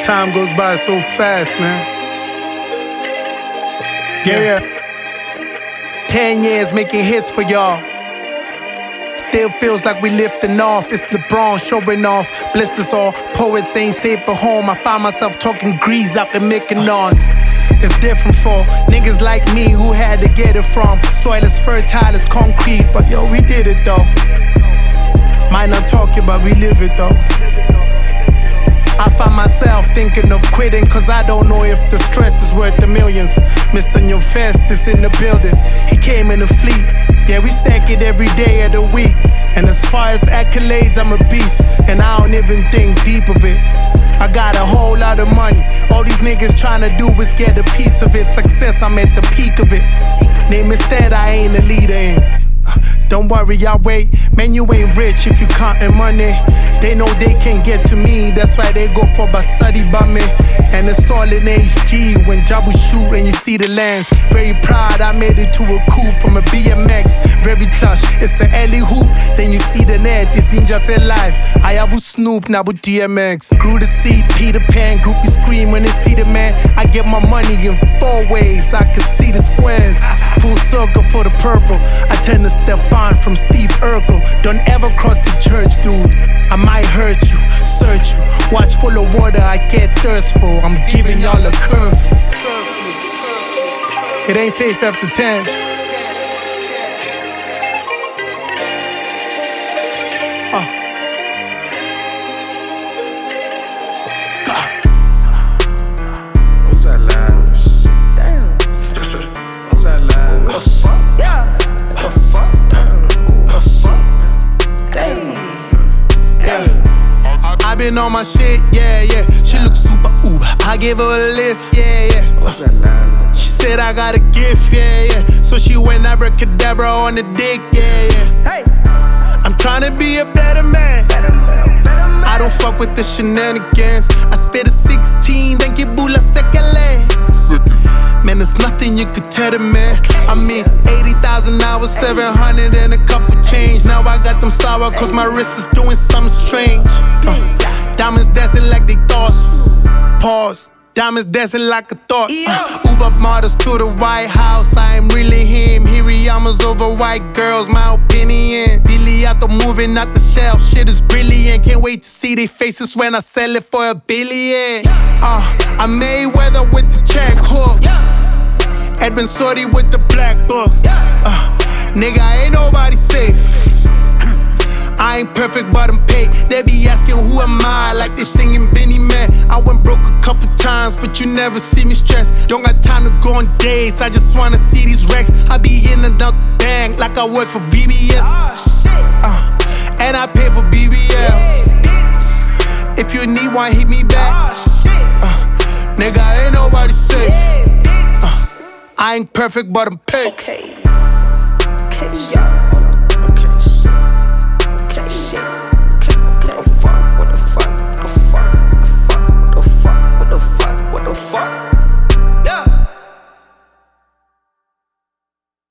Time goes by so fast, man. Yeah. 10 years making hits for y'all. Still feels like we lifting off. It's LeBron showing off. Blisters all poets ain't safe at home. I find myself talking Grease out the Mykonos. It's different for niggas like me who had to get it from soil as fertile as concrete. But yo, we did it though. Might not talk it, but we live it though. I find myself thinking of quitting, cause I don't know if the stress is worth the millions. Mr. New Fest is in the building. He came in a fleet. Yeah, we stack it every day of the week. And as far as accolades, I'm a beast. And I don't even think deep of it. I got a whole lot of money. All these niggas tryna do is get a piece of it. Success, I'm at the peak of it. Name instead, I ain't a leader in. Don't worry, I'll wait. Man, you ain't rich if you countin' money. They know they can't get to me. That's why they go for Basadi Bame. And it's all in HG when Jabu shoot and you see the lens. Very proud I made it to a coup from a BMX. Very clutch, it's an alley hoop. Then you see the net, it's in just a life. I abu Snoop, nabu DMX. Grew the seat, Peter Pan, groupie scream when they see the man. I get my money in 4 ways, I can see the squares. Full circle for the purple. I turn to Stefan from Steve Urkel. Don't ever cross the church, dude. I might hurt you, search you. Watch full of water, I get thirstful. I'm giving y'all a curfew. It ain't safe after 10. What's that loud? Damn. What's that loud? What the fuck? Yeah. What the fuck? What the fuck? Damn. I been on my shit, yeah. She look super uber. I gave her a lift, yeah. What's that loud? She said I got a gift, yeah. So she went abracadabra on the dick, yeah. Hey. I'm tryna be a better man. I don't fuck with the shenanigans. I spit a 16, then get bula sekele. Man, there's nothing you could tell the man. I mean, 80,000 hours, 700 and a couple change. Now I got them sour, cause my wrist is doing something strange. Diamonds dancing like they thoughts. Pause. Diamonds dancing like a thought. Uber models to the White House. I am really him. Hiriyamas over white girls, my opinion. Diliato moving out the shelf. Shit is brilliant. Can't wait to see their faces when I sell it for $1 billion. I Mayweather with the check hook. Edwin Sordy with the black book. Nigga, ain't nobody safe. I ain't perfect, but I'm paid. They be asking who am I, like they singing Benny Man. I went broke a couple times, but you never see me stressed. Don't got time to go on dates, I just wanna see these wrecks. I be in and out the bank, like I work for VBS. And I pay for BBLs. If you need one, hit me back. Nigga, ain't nobody safe. I ain't perfect, but I'm paid. Okay, yeah.